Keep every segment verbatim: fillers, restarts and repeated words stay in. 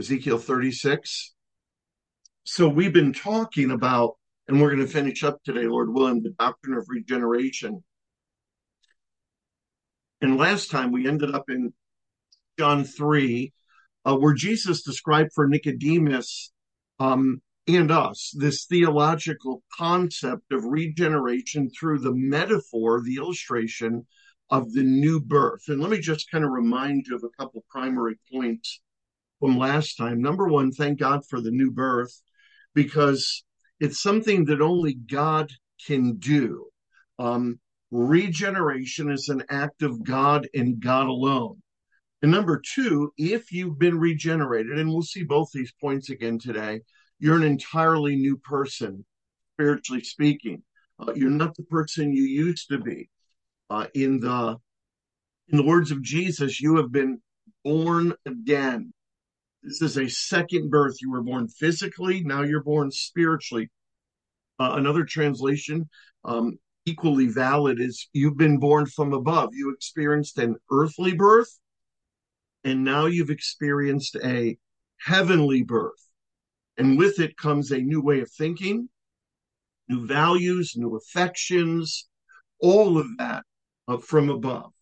Ezekiel thirty-six. So we've been talking about, and we're going to finish up today, Lord willing, the doctrine of regeneration. And last time we ended up in John three, uh, where Jesus described for Nicodemus um, and us this theological concept of regeneration through the metaphor, the illustration of the new birth. And let me just kind of remind you of a couple primary points from last time. Number one, thank God for the new birth, because it's something that only God can do. Um, regeneration is an act of God and God alone. And number two, if you've been regenerated, and we'll see both these points again today, you're an entirely new person, spiritually speaking. Uh, you're not the person you used to be. Uh, in the in the words of Jesus, you have been born again. This is a second birth. You were born physically, now you're born spiritually. Uh, another translation, um, equally valid, is you've been born from above. You experienced an earthly birth, and now you've experienced a heavenly birth. And with it comes a new way of thinking, new values, new affections, all of that uh, from above.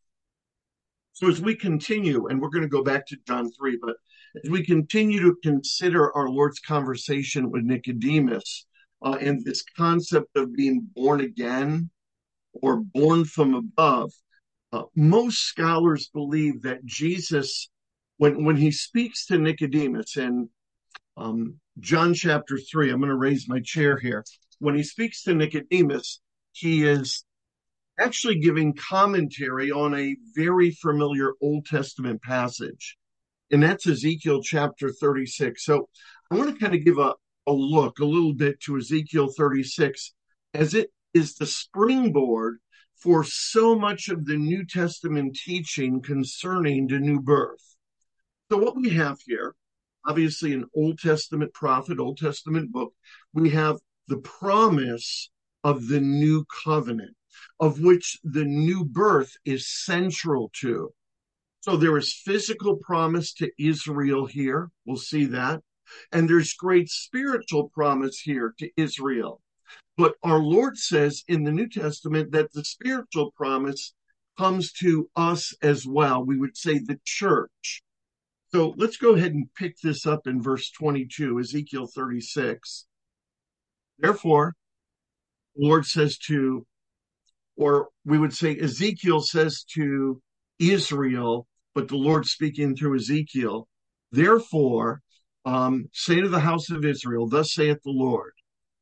So as we continue, and we're going to go back to John three, but as we continue to consider our Lord's conversation with Nicodemus uh, and this concept of being born again or born from above, uh, most scholars believe that Jesus, when, when he speaks to Nicodemus in um, John chapter three, I'm going to raise my chair here. When he speaks to Nicodemus, he is actually giving commentary on a very familiar Old Testament passage, and that's Ezekiel chapter thirty-six. So I want to kind of give a, a look a little bit to Ezekiel thirty-six, as it is the springboard for so much of the New Testament teaching concerning the new birth. So what we have here, obviously an Old Testament prophet, Old Testament book, we have the promise of the new covenant, of which the new birth is central to. So there is physical promise to Israel here. We'll see that. And there's great spiritual promise here to Israel. But our Lord says in the New Testament that the spiritual promise comes to us as well. We would say the church. So let's go ahead and pick this up in verse twenty-two, Ezekiel thirty-six. Therefore, the Lord says to, or we would say Ezekiel says to Israel, but the Lord speaking through Ezekiel, therefore, um, say to the house of Israel, thus saith the Lord,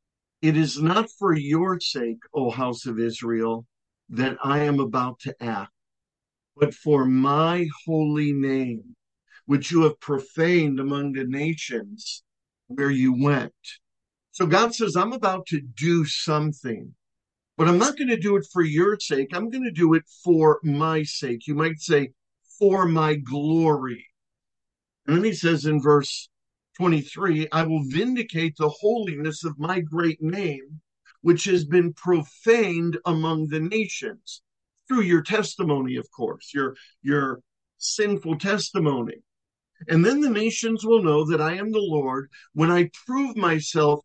it is not for your sake, O house of Israel, that I am about to act, but for my holy name, which you have profaned among the nations where you went. So God says, I'm about to do something, but I'm not going to do it for your sake. I'm going to do it for my sake. You might say, for my glory. And then he says in verse twenty-three, I will vindicate the holiness of my great name, which has been profaned among the nations through your testimony, of course, your, your sinful testimony. And then the nations will know that I am the Lord when I prove myself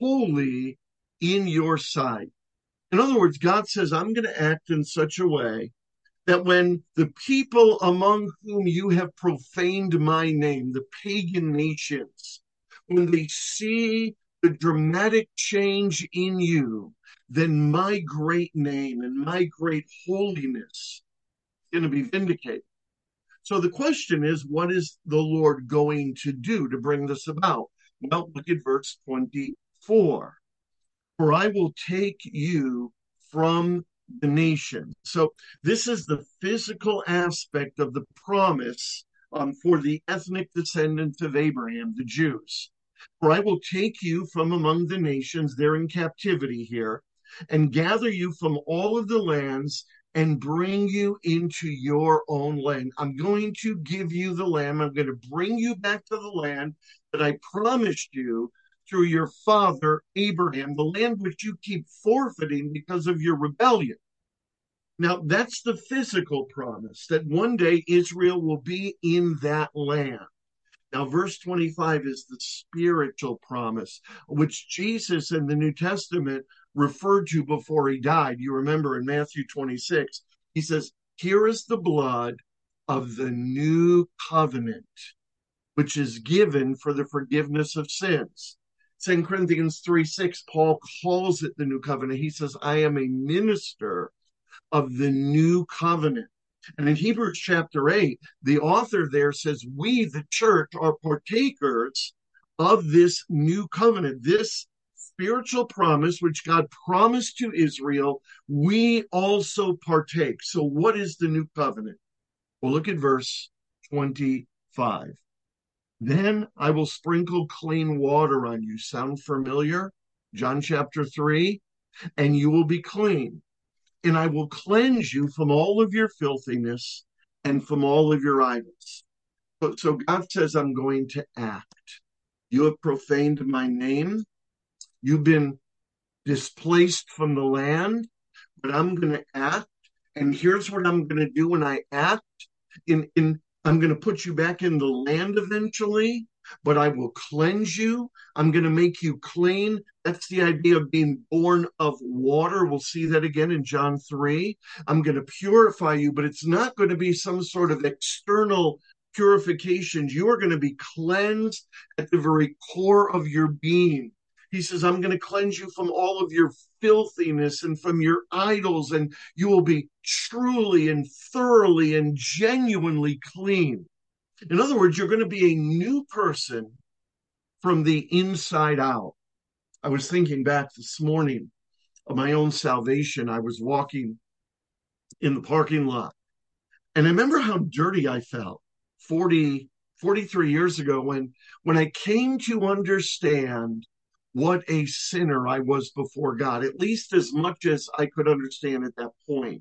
holy in your sight. In other words, God says, I'm going to act in such a way that when the people among whom you have profaned my name, the pagan nations, when they see the dramatic change in you, then my great name and my great holiness is going to be vindicated. So the question is, what is the Lord going to do to bring this about? Well, look at verse twenty-four. For I will take you from the nation. So this is the physical aspect of the promise um, for the ethnic descendants of Abraham, the Jews. For I will take you from among the nations, they're in captivity here, and gather you from all of the lands and bring you into your own land. I'm going to give you the land. I'm going to bring you back to the land that I promised you through your father Abraham, the land which you keep forfeiting because of your rebellion. Now, that's the physical promise, that one day Israel will be in that land. Now, verse twenty-five is the spiritual promise, which Jesus in the New Testament referred to before he died. You remember in Matthew twenty-six, he says, "Here is the blood of the new covenant, which is given for the forgiveness of sins." Second Corinthians three six, Paul calls it the new covenant. He says, "I am a minister of the new covenant." And in Hebrews chapter eight, the author there says, we, the church, are partakers of this new covenant, this spiritual promise which God promised to Israel. We also partake. So what is the new covenant? Well, look at verse twenty-five. "Then I will sprinkle clean water on you." Sound familiar? John chapter three. "And you will be clean. And I will cleanse you from all of your filthiness and from all of your idols." So, so God says, I'm going to act. You have profaned my name. You've been displaced from the land, but I'm going to act. And here's what I'm going to do when I act. In, in, I'm going to put you back in the land eventually, but I will cleanse you. I'm going to make you clean. That's the idea of being born of water. We'll see that again in John three. I'm going to purify you, but it's not going to be some sort of external purification. You are going to be cleansed at the very core of your being. He says, I'm going to cleanse you from all of your filthiness and from your idols, and you will be truly and thoroughly and genuinely clean. In other words, you're going to be a new person from the inside out. I was thinking back this morning of my own salvation. I was walking in the parking lot, and I remember how dirty I felt forty, forty-three years ago when, when I came to understand what a sinner I was before God, at least as much as I could understand at that point.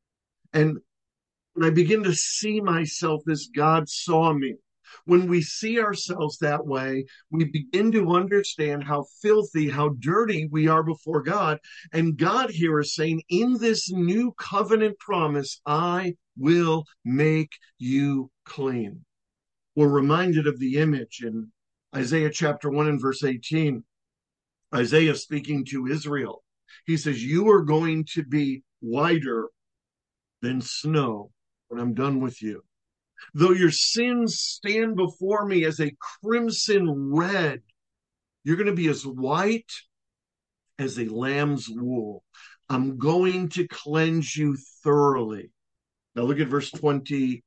And when I begin to see myself as God saw me, when we see ourselves that way, we begin to understand how filthy, how dirty we are before God. And God here is saying, in this new covenant promise, I will make you clean. We're reminded of the image in Isaiah chapter one and verse eighteen. Isaiah speaking to Israel. He says, you are going to be whiter than snow when I'm done with you. Though your sins stand before me as a crimson red, you're going to be as white as a lamb's wool. I'm going to cleanse you thoroughly. Now look at verse twenty-six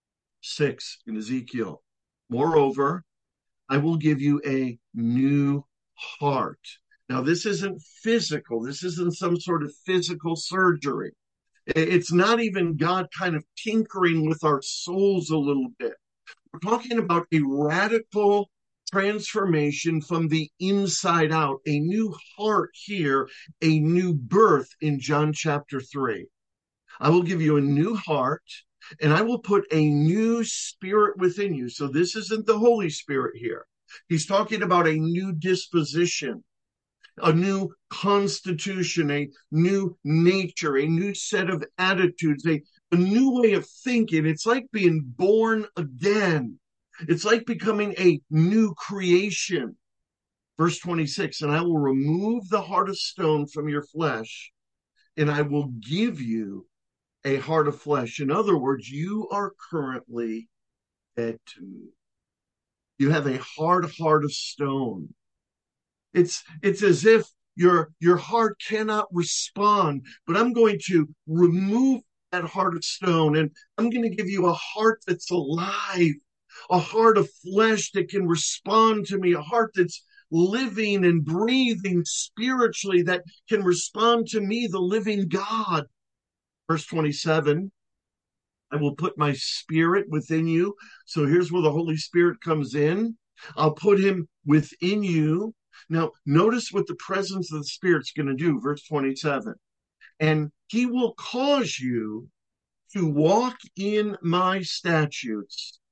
in Ezekiel. Moreover, I will give you a new heart. Now, this isn't physical. This isn't some sort of physical surgery. It's not even God kind of tinkering with our souls a little bit. We're talking about a radical transformation from the inside out, a new heart here, a new birth in John chapter three. I will give you a new heart, and I will put a new spirit within you. So this isn't the Holy Spirit here. He's talking about a new disposition, a new constitution, a new nature, a new set of attitudes, a, a new way of thinking. It's like being born again. It's like becoming a new creation. Verse twenty-six, and I will remove the heart of stone from your flesh, and I will give you a heart of flesh. In other words, you are currently dead to me. You have a hard heart of stone. It's it's as if your your heart cannot respond, but I'm going to remove that heart of stone, and I'm going to give you a heart that's alive, a heart of flesh that can respond to me, a heart that's living and breathing spiritually, that can respond to me, the living God. Verse twenty-seven, I will put my spirit within you. So here's where the Holy Spirit comes in. I'll put him within you. Now, notice what the presence of the Spirit's going to do. Verse twenty-seven. And he will cause you to walk in my statutes.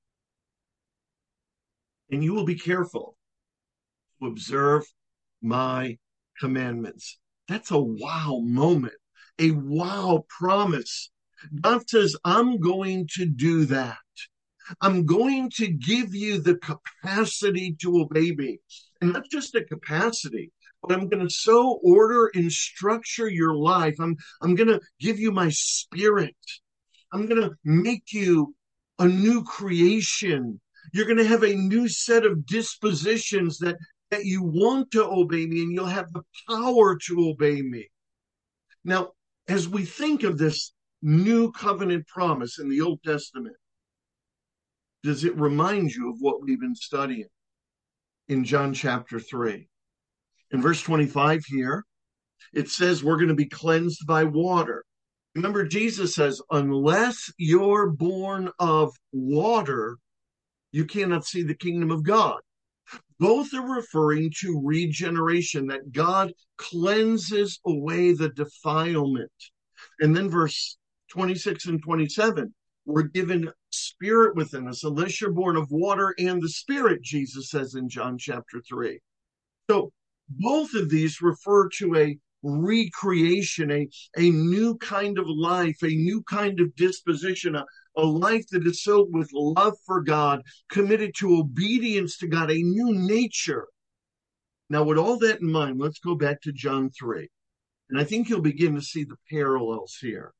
And you will be careful to observe my commandments. That's a wow moment, a wow promise. God says, I'm going to do that. I'm going to give you the capacity to obey me. And not just a capacity, but I'm going to so order and structure your life. I'm, I'm going to give you my spirit. I'm going to make you a new creation. You're going to have a new set of dispositions that, that you want to obey me, and you'll have the power to obey me. Now, as we think of this new covenant promise in the Old Testament, does it remind you of what we've been studying in John chapter three? In verse twenty-five here, it says we're going to be cleansed by water. Remember, Jesus says, unless you're born of water, you cannot see the kingdom of God. Both are referring to regeneration, that God cleanses away the defilement. And then verse twenty-six and twenty-seven, we're given spirit within us, unless you're born of water and the spirit, Jesus says in John chapter three. So both of these refer to a recreation, a, a new kind of life, a new kind of disposition, a, a life that is filled with love for God, committed to obedience to God, a new nature. Now, with all that in mind, let's go back to John three. And I think you'll begin to see the parallels here.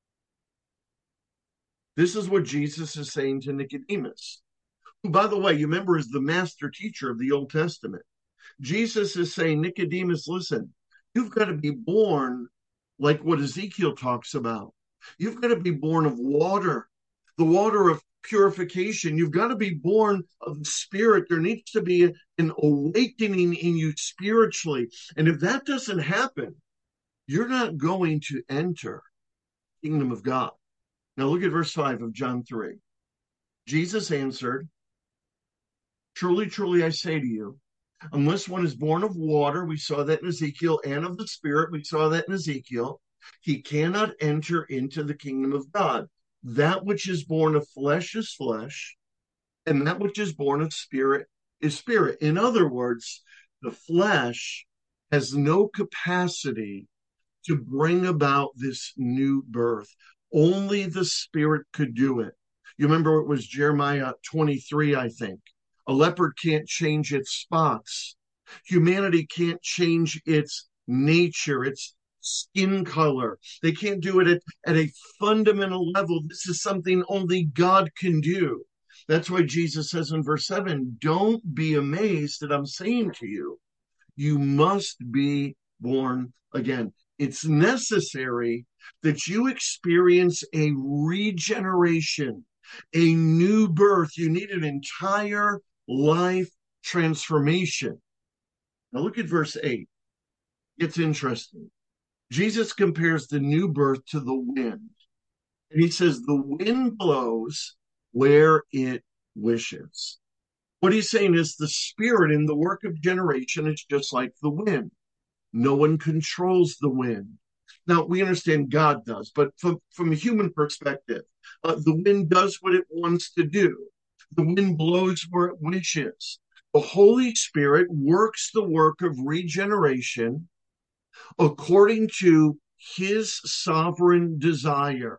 This is what Jesus is saying to Nicodemus, who, by the way, you remember is the master teacher of the Old Testament. Jesus is saying, Nicodemus, listen, you've got to be born like what Ezekiel talks about. You've got to be born of water, the water of purification. You've got to be born of the Spirit. There needs to be an awakening in you spiritually. And if that doesn't happen, you're not going to enter the kingdom of God. Now look at verse five of John three. Jesus answered, truly, truly, I say to you, unless one is born of water, we saw that in Ezekiel, and of the Spirit, we saw that in Ezekiel, he cannot enter into the kingdom of God. That which is born of flesh is flesh, and that which is born of spirit is spirit. In other words, the flesh has no capacity to bring about this new birth. Only the Spirit could do it. You remember it was Jeremiah twenty-three, I think. A leopard can't change its spots. Humanity can't change its nature, its skin color. They can't do it at, at a fundamental level. This is something only God can do. That's why Jesus says in verse seven, don't be amazed that I'm saying to you, you must be born again. It's necessary that you experience a regeneration, a new birth. You need an entire life transformation. Now look at verse eight. It's interesting. Jesus compares the new birth to the wind. And he says, the wind blows where it wishes. What he's saying is the Spirit in the work of generation is just like the wind. No one controls the wind. Now, we understand God does, but from, from a human perspective, uh, the wind does what it wants to do. The wind blows where it wishes. The Holy Spirit works the work of regeneration according to his sovereign desire.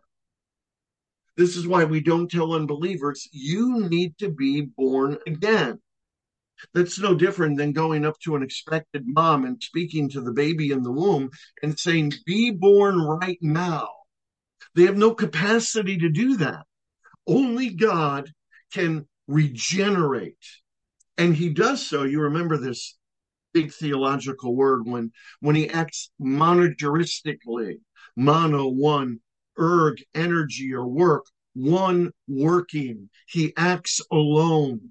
This is why we don't tell unbelievers, you need to be born again. That's no different than going up to an expected mom and speaking to the baby in the womb and saying, be born right now. They have no capacity to do that. Only God can regenerate. And he does so. You remember this big theological word when, when he acts monogeristically. Mono, one, erg, energy or work, one working. He acts alone.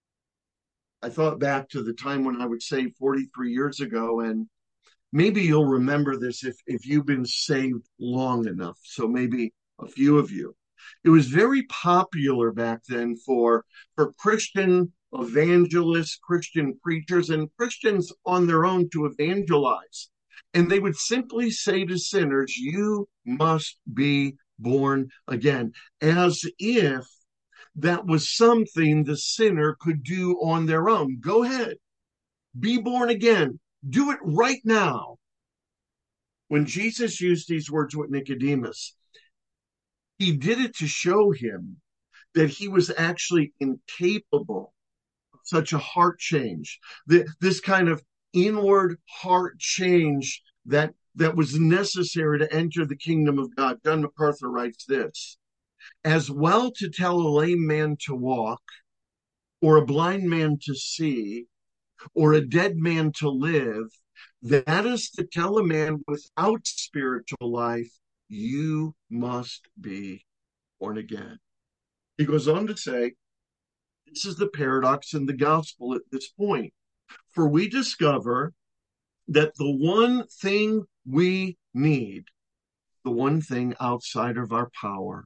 I thought back to the time when I would say forty-three years ago, and maybe you'll remember this if, if you've been saved long enough. So maybe a few of you. It was very popular back then for, for Christian evangelists, Christian preachers, and Christians on their own to evangelize. And they would simply say to sinners, you must be born again, as if that was something the sinner could do on their own. Go ahead, be born again, do it right now. When Jesus used these words with Nicodemus, he did it to show him that he was actually incapable of such a heart change, that this kind of inward heart change that that was necessary to enter the kingdom of God. John MacArthur writes this: as well to tell a lame man to walk, or a blind man to see, or a dead man to live, that is to tell a man without spiritual life, you must be born again. He goes on to say, this is the paradox in the gospel at this point. For we discover that the one thing we need, the one thing outside of our power,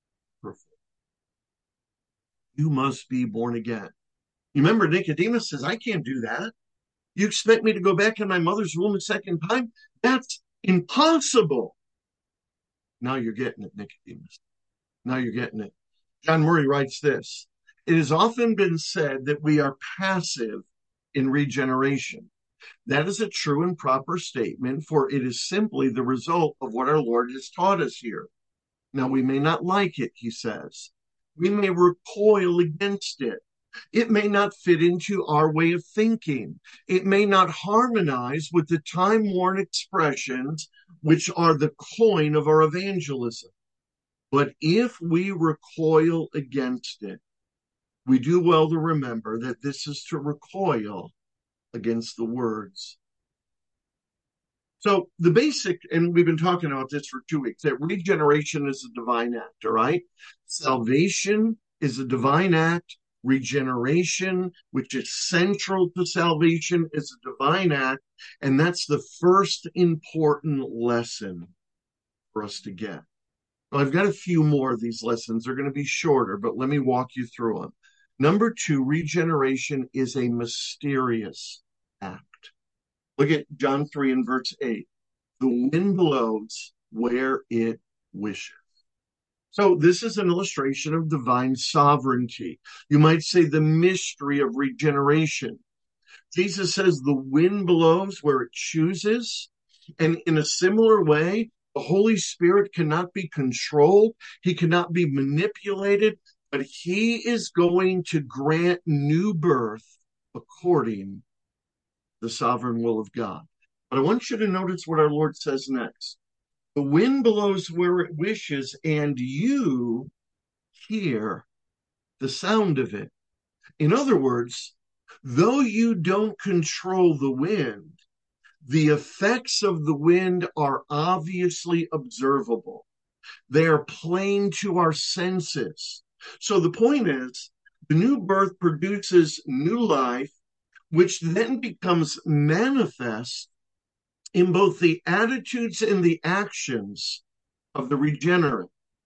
you must be born again. You remember Nicodemus says, I can't do that. You expect me to go back in my mother's womb a second time? That's impossible. Now you're getting it, Nicodemus. Now you're getting it. John Murray writes this: it has often been said that we are passive in regeneration. That is a true and proper statement, for it is simply the result of what our Lord has taught us here. Now, we may not like it, he says. We may recoil against it. It may not fit into our way of thinking. It may not harmonize with the time-worn expressions which are the coin of our evangelism. But if we recoil against it, we do well to remember that this is to recoil against the words. So the basic, and we've been talking about this for two weeks, that regeneration is a divine act, all right? Salvation is a divine act. Regeneration, which is central to salvation, is a divine act. And that's the first important lesson for us to get. Well, I've got a few more of these lessons. They're going to be shorter, but let me walk you through them. Number two, regeneration is a mysterious act. Look at John three and verse eight. The wind blows where it wishes. So this is an illustration of divine sovereignty. You might say the mystery of regeneration. Jesus says the wind blows where it chooses. And in a similar way, the Holy Spirit cannot be controlled. He cannot be manipulated, but he is going to grant new birth according to the sovereign will of God. But I want you to notice what our Lord says next. The wind blows where it wishes, and you hear the sound of it. In other words, though you don't control the wind, the effects of the wind are obviously observable. They are plain to our senses. So the point is, the new birth produces new life, which then becomes manifest in both the attitudes and the actions of the regenerate.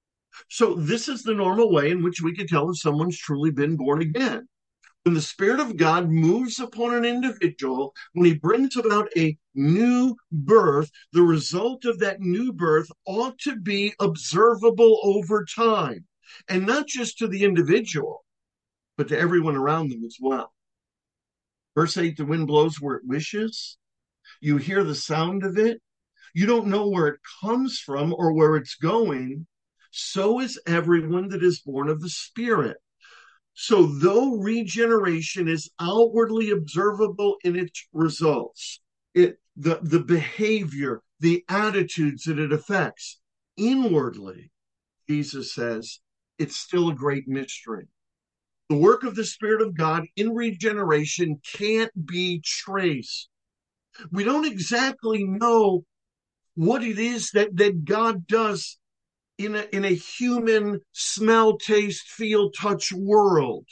So this is the normal way in which we can tell if someone's truly been born again. When the Spirit of God moves upon an individual, when he brings about a new birth, the result of that new birth ought to be observable over time. And not just to the individual, but to everyone around them as well. Verse eight, the wind blows where it wishes. You hear the sound of it. You don't know where it comes from or where it's going. So is everyone that is born of the Spirit. So though regeneration is outwardly observable in its results, it the, the behavior, the attitudes that it affects, inwardly, Jesus says, it's still a great mystery. The work of the Spirit of God in regeneration can't be traced. We don't exactly know what it is that, that God does in a, in a human smell, taste, feel, touch world.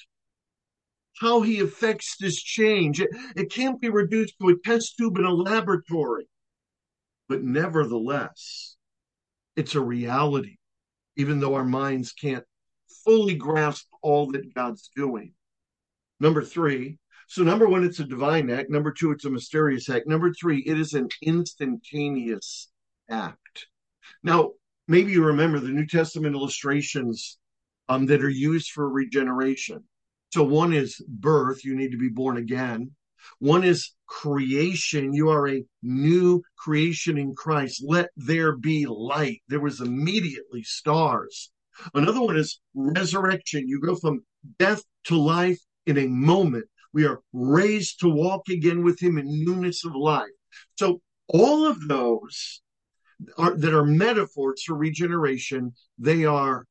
How he affects this change. It, it can't be reduced to a test tube in a laboratory. But nevertheless, it's a reality, even though our minds can't fully grasp all that God's doing. Number three, so number one, it's a divine act. Number two, it's a mysterious act. Number three, it is an instantaneous act. Now, maybe you remember the New Testament illustrations um, that are used for regeneration. So one is birth, you need to be born again. One is creation, you are a new creation in Christ. Let there be light. There was immediately stars. Another one is resurrection. You go from death to life in a moment. We are raised to walk again with him in newness of life. So all of those are, that are metaphors for regeneration, they are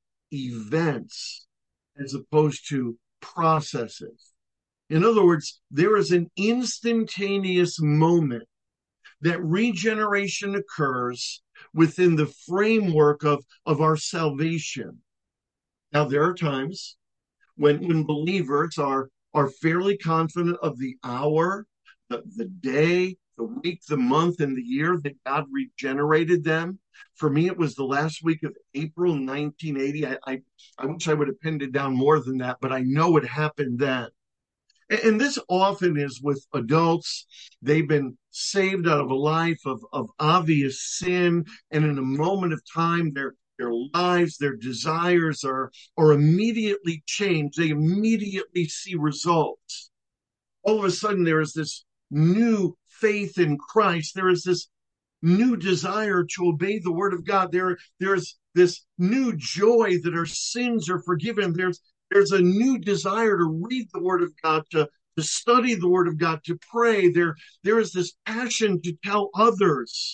events as opposed to processes. In other words, there is an instantaneous moment that regeneration occurs within the framework of, of our salvation. Now, there are times when, when believers are, are fairly confident of the hour, the, the day, the week, the month, and the year that God regenerated them. For me, it was the last week of April nineteen eighty. I, I, I wish I would have pinned it down more than that, but I know it happened then. And this often is with adults. They've been saved out of a life of, of obvious sin, and in a moment of time, their their lives, their desires are, are immediately changed. They immediately see results. All of a sudden, there is this new faith in Christ. There is this new desire to obey the word of God. There, there's this new joy that our sins are forgiven. There's there's a new desire to read the word of God, to, to study the word of God, to pray. There, there is this passion to tell others,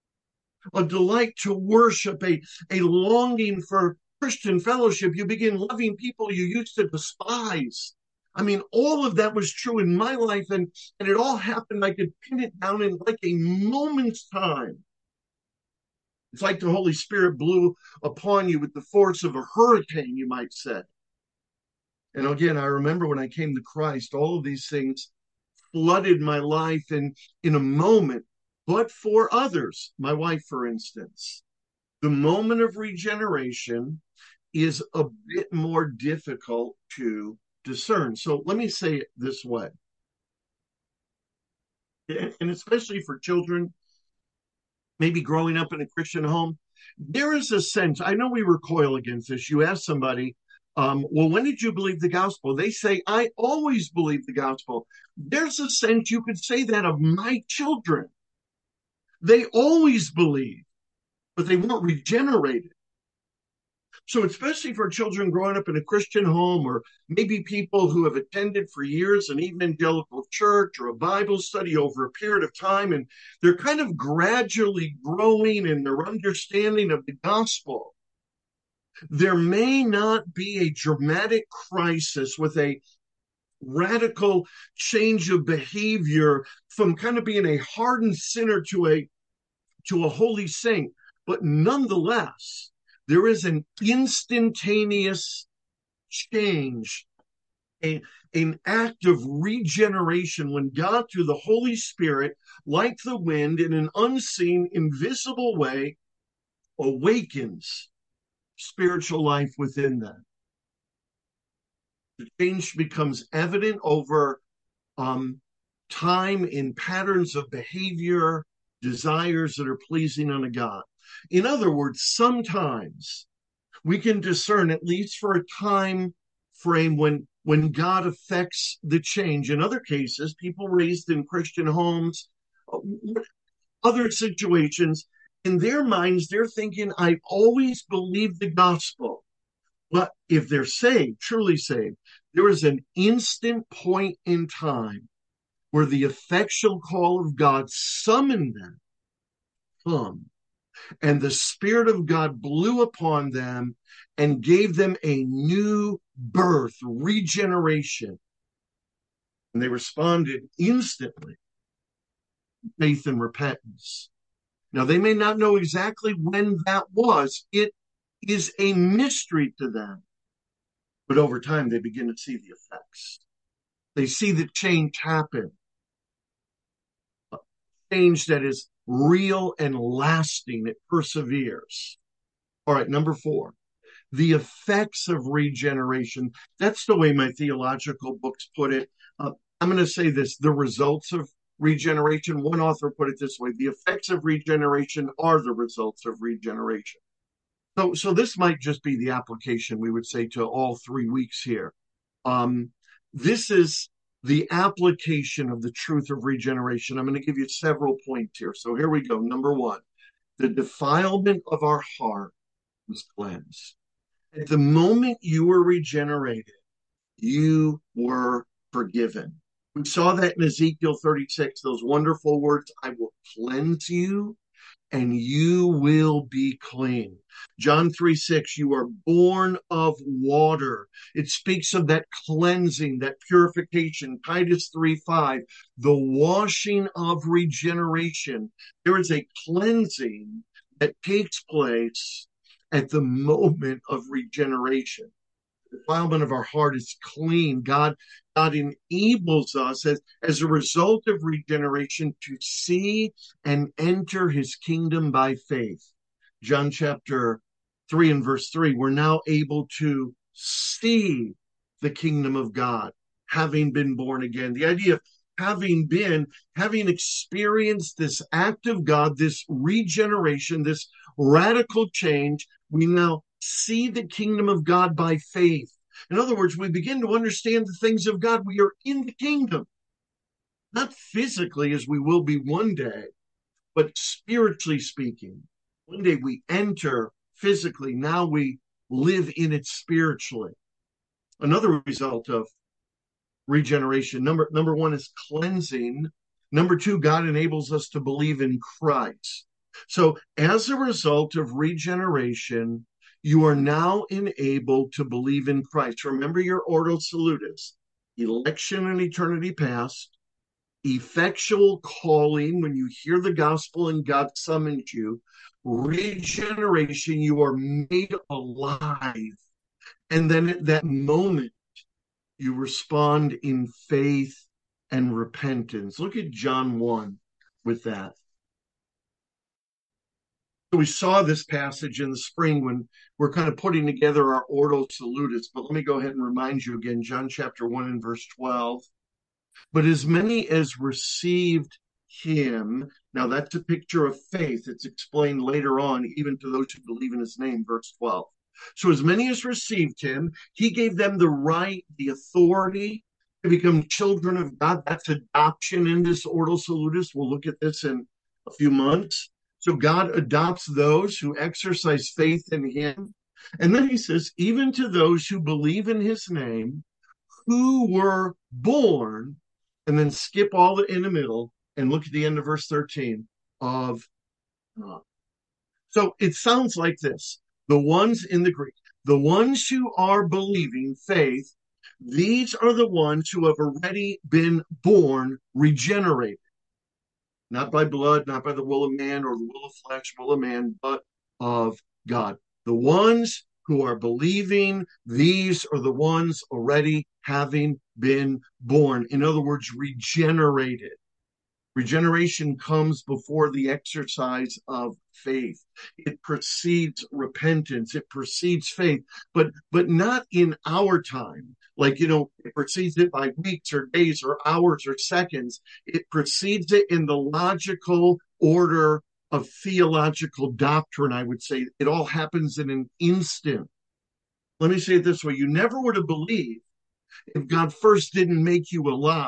a delight to worship, a, a longing for Christian fellowship. You begin loving people you used to despise. I mean, all of that was true in my life, and, and it all happened. I could pin it down in like a moment's time. It's like the Holy Spirit blew upon you with the force of a hurricane, you might say. And again, I remember when I came to Christ, all of these things flooded my life in, in a moment. But for others, my wife, for instance, the moment of regeneration is a bit more difficult to discern. So let me say it this way, and especially for children, maybe growing up in a Christian home, there is a sense, I know we recoil against this. You ask somebody, um, well, when did you believe the gospel? They say, I always believed the gospel. There's a sense you could say that of my children. They always believed, but they weren't regenerated. So especially for children growing up in a Christian home, or maybe people who have attended for years an evangelical church or a Bible study over a period of time, and they're kind of gradually growing in their understanding of the gospel, there may not be a dramatic crisis with a radical change of behavior from kind of being a hardened sinner to a to a holy saint. But nonetheless, there is an instantaneous change, a, an act of regeneration when God, through the Holy Spirit, like the wind, in an unseen, invisible way, awakens spiritual life within them. The change becomes evident over um, time in patterns of behavior, desires that are pleasing unto God. In other words, sometimes we can discern, at least for a time frame, when, when God affects the change. In other cases, people raised in Christian homes, other situations, in their minds, they're thinking, I've always believed the gospel. But if they're saved, truly saved, there is an instant point in time where the effectual call of God summoned them, come, and the Spirit of God blew upon them and gave them a new birth, regeneration. And they responded instantly, faith and repentance. Now, they may not know exactly when that was. It is a mystery to them. But over time, they begin to see the effects. They see the change happen. A change that is real and lasting. It perseveres. All right, number four, the effects of regeneration. That's the way my theological books put it. Uh, I'm going to say this, the results of regeneration. One author put it this way, the effects of regeneration are the results of regeneration. So, so this might just be the application, we would say, to all three weeks here. Um, this is the application of the truth of regeneration. I'm going to give you several points here. So here we go. Number one, the defilement of our heart was cleansed. At the moment you were regenerated, you were forgiven. We saw that in Ezekiel thirty-six, those wonderful words, I will cleanse you and you will be clean. John three six, you are born of water. It speaks of that cleansing, that purification. Titus three five, the washing of regeneration. There is a cleansing that takes place at the moment of regeneration. The defilement of our heart is clean. God, God enables us as, as a result of regeneration to see and enter his kingdom by faith. John chapter three and verse three, we're now able to see the kingdom of God, having been born again. The idea of having been, having experienced this act of God, this regeneration, this radical change, we now see the kingdom of God by faith. In other words, we begin to understand the things of God. We are in the kingdom, not physically as we will be one day, but spiritually speaking. One day we enter physically, now we live in it spiritually. Another result of regeneration, number, number one is cleansing. Number two, God enables us to believe in Christ. So as a result of regeneration, you are now enabled to believe in Christ. Remember your Ordo Salutis, election in eternity past, effectual calling when you hear the gospel and God summons you, regeneration, you are made alive. And then at that moment, you respond in faith and repentance. Look at John one with that. So we saw this passage in the spring when we're kind of putting together our Ordo Salutis, but let me go ahead and remind you again, John chapter one and verse twelve. But as many as received him, now that's a picture of faith. It's explained later on, even to those who believe in his name, verse twelve. So as many as received him, he gave them the right, the authority to become children of God. That's adoption in this Ordo Salutis. We'll look at this in a few months. So God adopts those who exercise faith in him. And then he says, even to those who believe in his name, who were born, and then skip all the in the middle and look at the end of verse thirteen of God. So it sounds like this. The ones in the Greek, the ones who are believing faith, these are the ones who have already been born regenerated. Not by blood, not by the will of man or the will of flesh, will of man, but of God. The ones who are believing, these are the ones already having been born. In other words, regenerated. Regeneration comes before the exercise of faith. It precedes repentance. It precedes faith, but but not in our time. Like, you know, it precedes it by weeks or days or hours or seconds. It precedes it in the logical order of theological doctrine, I would say. It all happens in an instant. Let me say it this way. You never would have believed if God first didn't make you alive.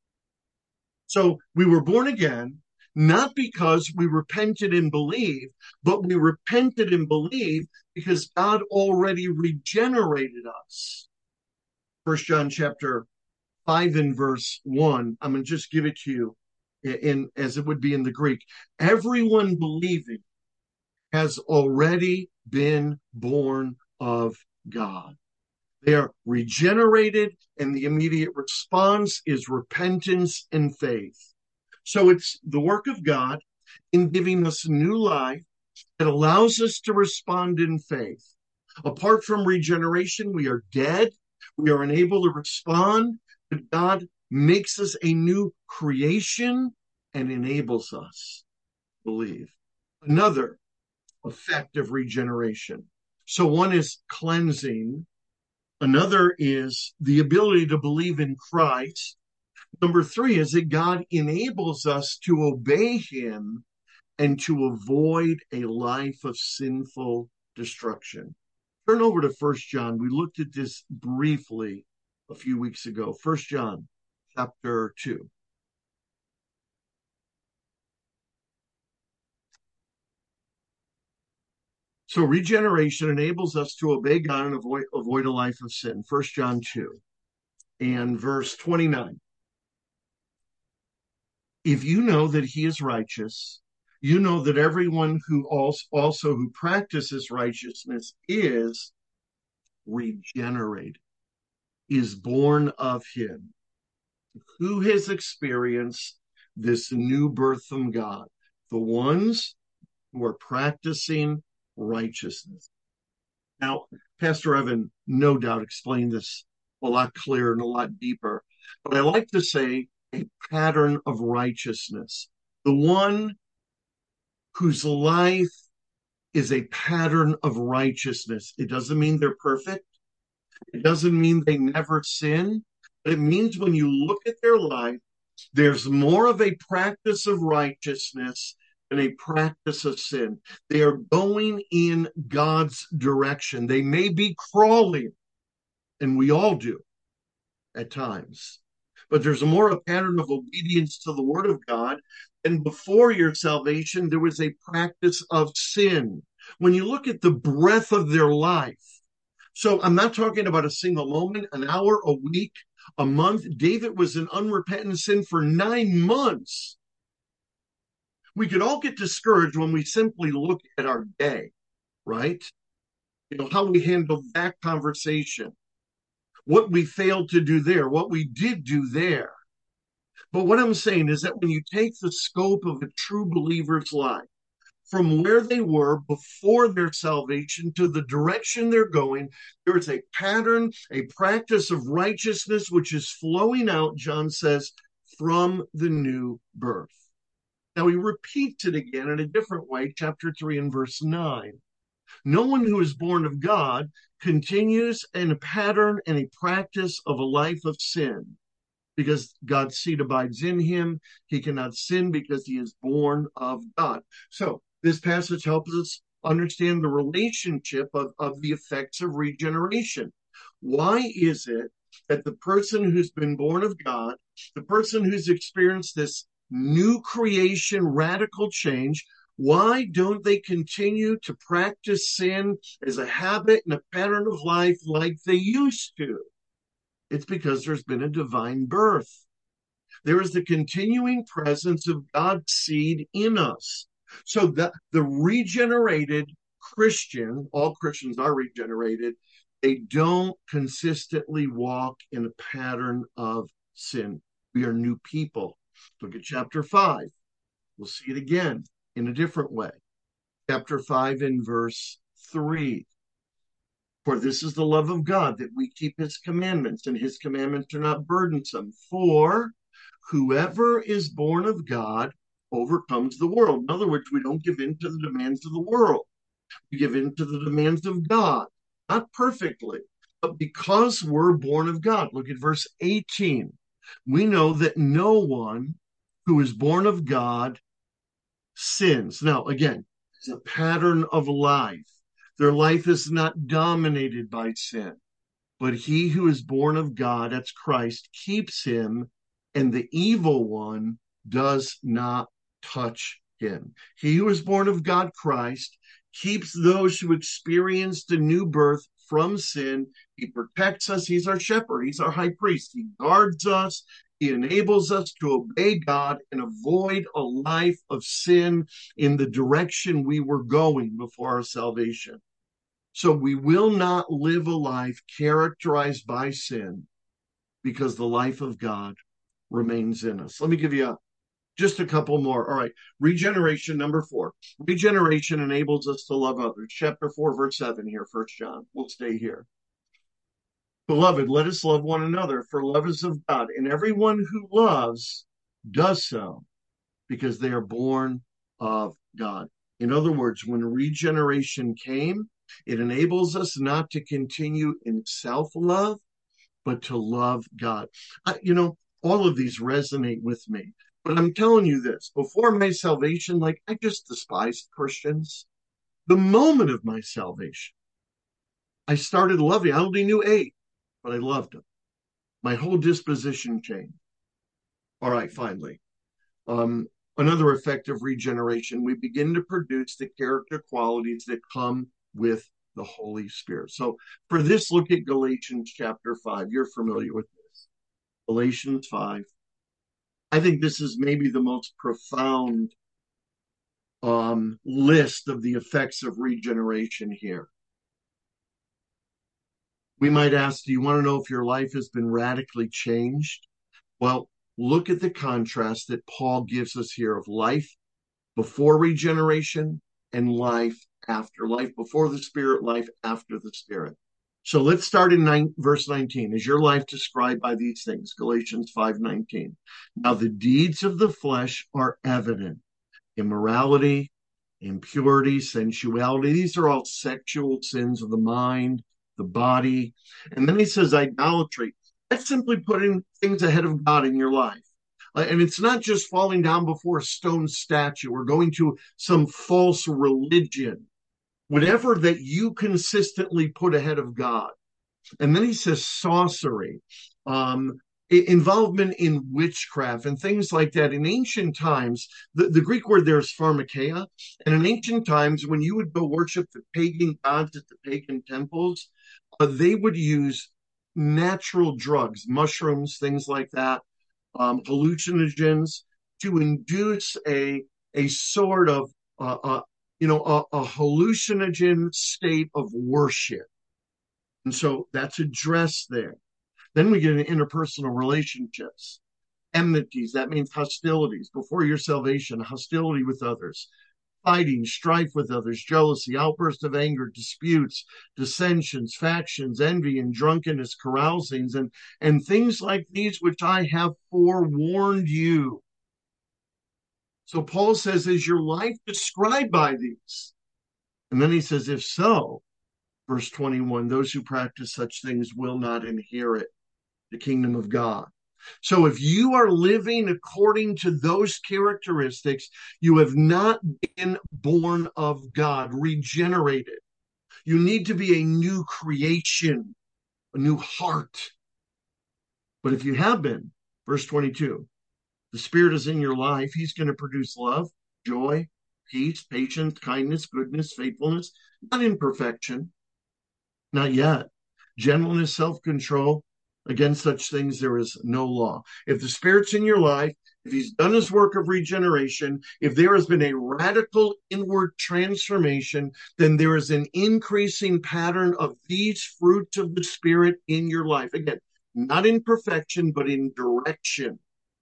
So we were born again, not because we repented and believed, but we repented and believed because God already regenerated us. First John chapter five and verse one, I'm going to just give it to you in, in as it would be in the Greek. Everyone believing has already been born of God. They are regenerated, and the immediate response is repentance and faith. So it's the work of God in giving us new life that allows us to respond in faith. Apart from regeneration, we are dead. We are unable to respond, but God makes us a new creation and enables us to believe. Another effect of regeneration. So one is cleansing. Another is the ability to believe in Christ. Number three is that God enables us to obey him and to avoid a life of sinful destruction. Turn over to First John. We looked at this briefly a few weeks ago. First John chapter two. So regeneration enables us to obey God and avoid, avoid a life of sin. First John two and verse twenty-nine. If you know that he is righteous, you know that everyone who also, also who practices righteousness is regenerated, is born of him. Who has experienced this new birth from God? The ones who are practicing righteousness. Now, Pastor Evan no doubt explained this a lot clearer and a lot deeper, but I like to say a pattern of righteousness. The one whose life is a pattern of righteousness. It doesn't mean they're perfect. It doesn't mean they never sin. But it means when you look at their life, there's more of a practice of righteousness than a practice of sin. They are going in God's direction. They may be crawling, and we all do at times, but there's a more a pattern of obedience to the word of God. And before your salvation, there was a practice of sin. When you look at the breadth of their life, so I'm not talking about a single moment, an hour, a week, a month. David was in unrepentant sin for nine months. We could all get discouraged when we simply look at our day, right? You know, how we handled that conversation, what we failed to do there, what we did do there. But what I'm saying is that when you take the scope of a true believer's life, from where they were before their salvation to the direction they're going, there is a pattern, a practice of righteousness which is flowing out, John says, from the new birth. Now he repeats it again in a different way, chapter three and verse nine. No one who is born of God continues in a pattern and a practice of a life of sin, because God's seed abides in him. He cannot sin because he is born of God. So this passage helps us understand the relationship of, of the effects of regeneration. Why is it that the person who's been born of God, the person who's experienced this new creation, radical change, why don't they continue to practice sin as a habit and a pattern of life like they used to? It's because there's been a divine birth. There is the continuing presence of God's seed in us. So that the regenerated Christian, all Christians are regenerated, they don't consistently walk in a pattern of sin. We are new people. Look at chapter five. We'll see it again in a different way. Chapter five in verse three. For this is the love of God, that we keep his commandments, and his commandments are not burdensome. For whoever is born of God overcomes the world. In other words, we don't give in to the demands of the world. We give in to the demands of God, not perfectly, but because we're born of God. Look at verse eighteen. We know that no one who is born of God sins. Now, again, it's a pattern of life. Their life is not dominated by sin, but he who is born of God, that's Christ, keeps him, and the evil one does not touch him. He who is born of God, Christ, keeps those who experience the new birth from sin. He protects us. He's our shepherd. He's our high priest. He guards us. He enables us to obey God and avoid a life of sin in the direction we were going before our salvation. So we will not live a life characterized by sin, because the life of God remains in us. Let me give you a, just a couple more. All right. Regeneration, number four. Regeneration enables us to love others. Chapter four, verse seven here, First John. We'll stay here. Beloved, let us love one another, for love is of God, and everyone who loves does so because they are born of God. In other words, when regeneration came, it enables us not to continue in self-love, but to love God. I, you know, all of these resonate with me. But I'm telling you this, before my salvation, like I just despised Christians. The moment of my salvation, I started loving. I only knew eight, but I loved them. My whole disposition changed. All right, finally. Um, another effect of regeneration, we begin to produce the character qualities that come with the Holy Spirit. So for this, look at Galatians chapter five. You're familiar with this. Galatians five. I think this is maybe the most profound um, list of the effects of regeneration here. We might ask, do you want to know if your life has been radically changed? Well, look at the contrast that Paul gives us here of life before regeneration and life after. Life before the Spirit, life after the Spirit. So let's start in nine, verse nineteen. Is your life described by these things? Galatians five nineteen. Now the deeds of the flesh are evident. Immorality, impurity, sensuality. These are all sexual sins of the mind, the body. And then he says idolatry. That's simply putting things ahead of God in your life. Uh, and it's not just falling down before a stone statue or going to some false religion. Whatever that you consistently put ahead of God. And then he says sorcery, um, involvement in witchcraft and things like that. In ancient times, the, the Greek word there is pharmakeia. And in ancient times, when you would go worship the pagan gods at the pagan temples, uh, they would use natural drugs, mushrooms, things like that, um, hallucinogens, to induce a, a sort of uh, uh, you know, a, a hallucinogen state of worship. And so that's addressed there. Then we get into interpersonal relationships, enmities, that means hostilities before your salvation, hostility with others, fighting, strife with others, jealousy, outburst of anger, disputes, dissensions, factions, envy, and drunkenness, carousings, and, and things like these, which I have forewarned you. So Paul says, is your life described by these? And then he says, if so, verse twenty-one, those who practice such things will not inherit the kingdom of God. So if you are living according to those characteristics, you have not been born of God, regenerated. You need to be a new creation, a new heart. But if you have been, verse twenty-two, the Spirit is in your life. He's going to produce love, joy, peace, patience, kindness, goodness, faithfulness, not in perfection, not yet. Gentleness, self-control. Against such things there is no law. If the Spirit's in your life, if he's done his work of regeneration, if there has been a radical inward transformation, then there is an increasing pattern of these fruits of the Spirit in your life. Again, not in perfection, but in direction.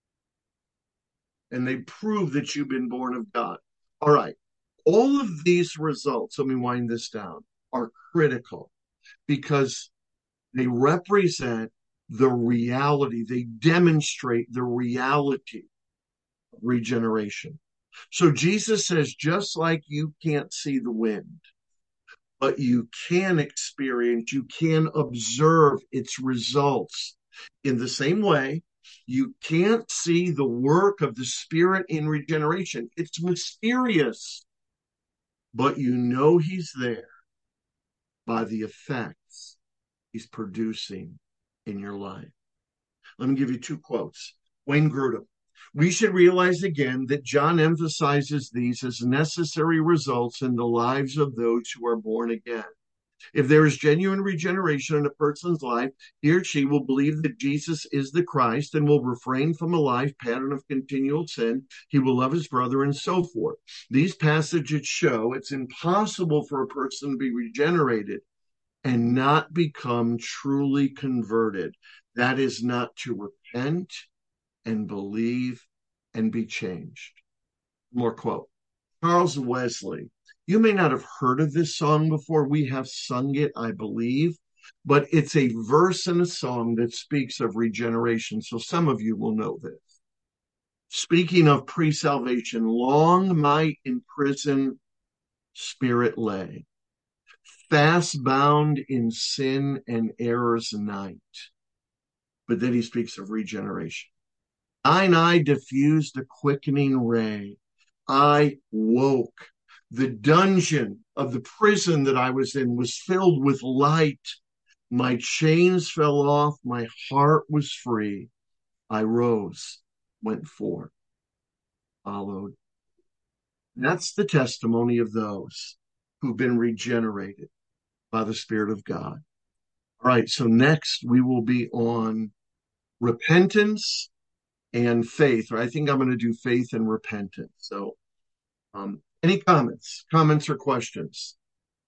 And they prove that you've been born of God. All right. All of these results, let me wind this down, are critical because they represent the reality. They demonstrate the reality of regeneration. So Jesus says, just like you can't see the wind, but you can experience, you can observe its results. In the same way, you can't see the work of the Spirit in regeneration. It's mysterious, but you know he's there by the effects he's producing in your life. Let me give you two quotes. Wayne Grudem. We should realize again that John emphasizes these as necessary results in the lives of those who are born again. If there is genuine regeneration in a person's life, he or she will believe that Jesus is the Christ and will refrain from a life pattern of continual sin. He will love his brother and so forth. These passages show it's impossible for a person to be regenerated and not become truly converted. That is not to repent and believe and be changed. More quote. Charles Wesley. You may not have heard of this song before. We have sung it, I believe, but it's a verse in a song that speaks of regeneration. So some of you will know this. Speaking of pre-salvation, long my imprisoned spirit lay, fast bound in sin and error's night. But then he speaks of regeneration. Thine eye diffused a quickening ray. I woke. The dungeon of the prison that I was in was filled with light. My chains fell off. My heart was free. I rose, went forth, followed. That's the testimony of those who've been regenerated by the Spirit of God. All right, so next we will be on repentance and faith, or I think I'm going to do faith and repentance. So, um, any comments, comments or questions?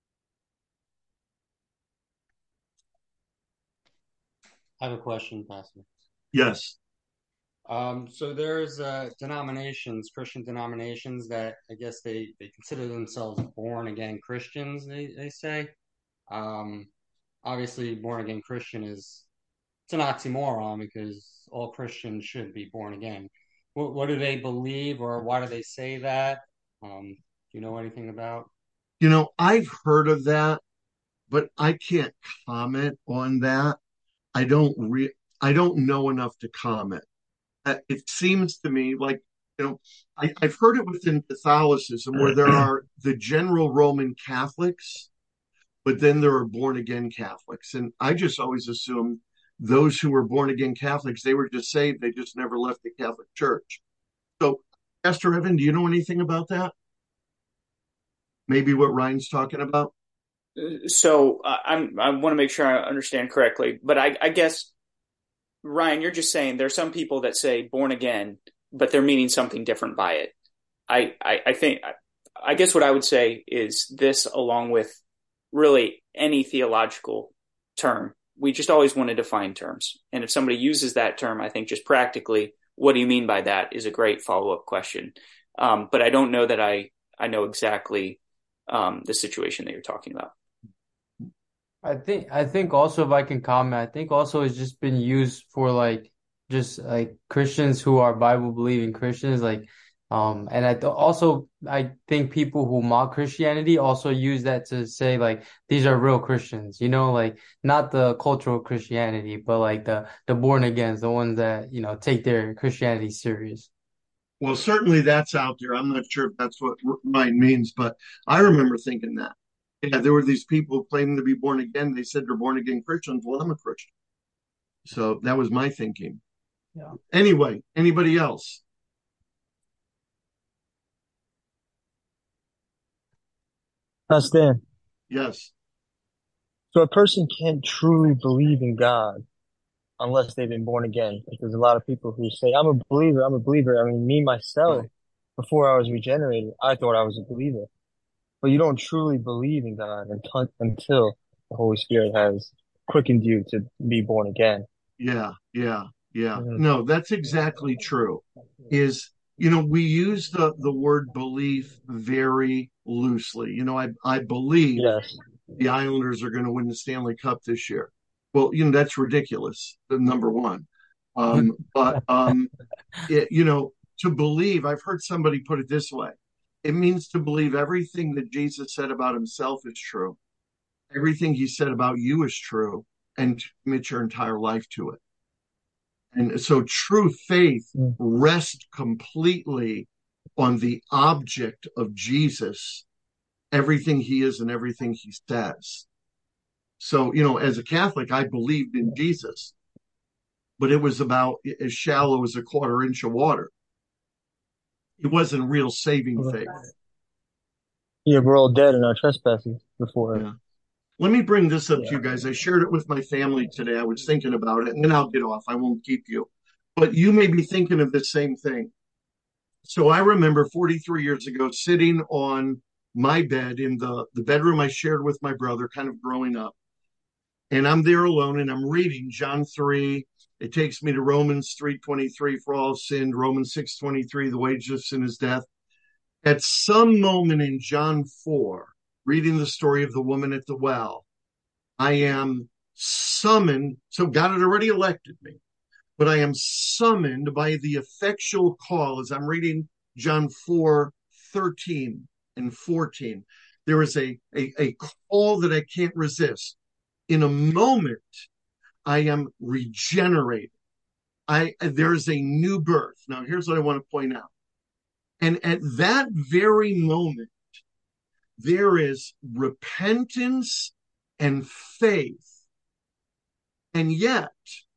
I have a question, Pastor. Yes. Um, so there's uh, denominations, Christian denominations that I guess they, they consider themselves born again Christians. They they say, um, obviously, born again Christian is it's an oxymoron because all Christians should be born again. What what do they believe, or why do they say that? Um, do you know anything about? You know, I've heard of that, but I can't comment on that. I don't re I don't know enough to comment. Uh, It seems to me like, you know, I, I've heard it within Catholicism where there are the general Roman Catholics, but then there are born again Catholics. And I just always assumed those who were born again Catholics, they were just saved, they just never left the Catholic Church. So, Pastor Evan, do you know anything about that? Maybe what Ryan's talking about? So uh, I'm I want to make sure I understand correctly, but I, I guess Ryan, you're just saying there's some people that say born again, but they're meaning something different by it. I I, I think I guess what I would say is this, along with really any theological term. We just always want to define terms, and if somebody uses that term, I think just practically, what do you mean by that is a great follow up question. Um, but I don't know that I I know exactly um, the situation that you're talking about. I think I think also if I can comment, I think also it's just been used for like just like Christians who are Bible believing Christians, like um and I th also I think people who mock Christianity also use that to say like these are real Christians, you know, like not the cultural Christianity, but like the the born agains, the ones that, you know, take their Christianity serious. Well, certainly that's out there. I'm not sure if that's what Ryan means, but I remember thinking that. Yeah, there were these people claiming to be born again. They said they're born again Christians. Well, I'm a Christian. So that was my thinking. Yeah. Anyway, anybody else? That's Dan. Yes. So a person can't truly believe in God unless they've been born again. Like, there's a lot of people who say, I'm a believer, I'm a believer. I mean, me, myself, Right. before I was regenerated, I thought I was a believer. But you don't truly believe in God until, until the Holy Spirit has quickened you to be born again. Yeah, yeah, yeah. Hmm. No, that's exactly true. Is, you know, we use the the word belief very loosely. You know, I I believe Yes. the Islanders are going to win the Stanley Cup this year. Well, you know, that's ridiculous. The number one. Um, but um, it, you know, to believe, I've heard somebody put it this way. It means to believe everything that Jesus said about himself is true. Everything he said about you is true, and to commit your entire life to it. And so true faith Mm. rests completely on the object of Jesus, everything he is and everything he says. So, you know, as a Catholic, I believed in Jesus, but it was about as shallow as a quarter inch of water. It wasn't real saving faith. Yeah, we're all dead in our trespasses before. Yeah. Let me bring this up to Yeah. you guys. I shared it with my family today. I was thinking about it, and then I'll get off. I won't keep you. But you may be thinking of the same thing. So I remember forty-three years ago sitting on my bed in the, the bedroom I shared with my brother, kind of growing up. And I'm there alone and I'm reading John three. It takes me to Romans three twenty-three, for all sinned, Romans six twenty-three, the wages of sin is death. At some moment in John four, reading the story of the woman at the well, I am summoned. So God had already elected me, but I am summoned by the effectual call as I'm reading John four thirteen and fourteen. There is a, a, a call that I can't resist. In a moment, I am regenerated. I there is a new birth. Now, here's what I want to point out. And at that very moment, there is repentance and faith. And yet,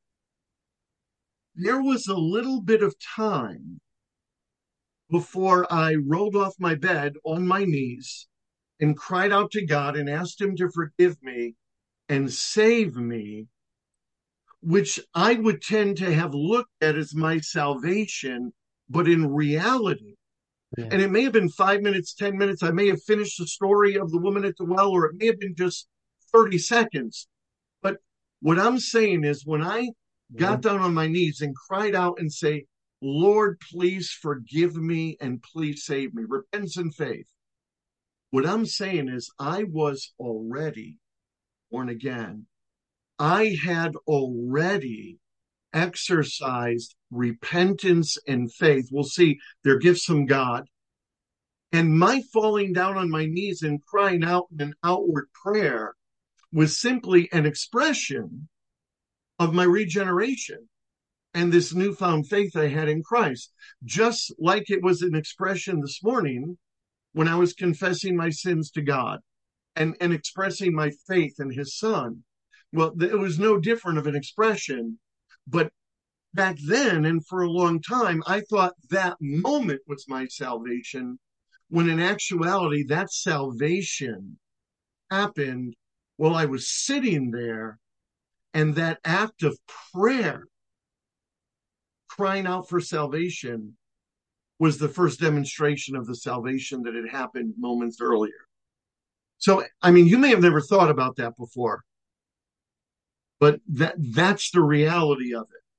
there was a little bit of time before I rolled off my bed on my knees and cried out to God and asked him to forgive me and save me, which I would tend to have looked at as my salvation, but in reality, Yeah. and it may have been five minutes, ten minutes, I may have finished the story of the woman at the well, or it may have been just thirty seconds. But what I'm saying is when I got down on my knees and cried out and say, Lord, please forgive me and please save me, repentance and faith. What I'm saying is I was already born again. I had already exercised repentance and faith. We'll see, they're gifts from God. And my falling down on my knees and crying out in an outward prayer was simply an expression of my regeneration and this newfound faith I had in Christ. Just like it was an expression this morning when I was confessing my sins to God and, and expressing my faith in his son. Well, it was no different of an expression, but back then and for a long time, I thought that moment was my salvation, when in actuality, that salvation happened while I was sitting there, and that act of prayer, crying out for salvation, was the first demonstration of the salvation that had happened moments earlier. So, I mean, you may have never thought about that before, but that that's the reality of it.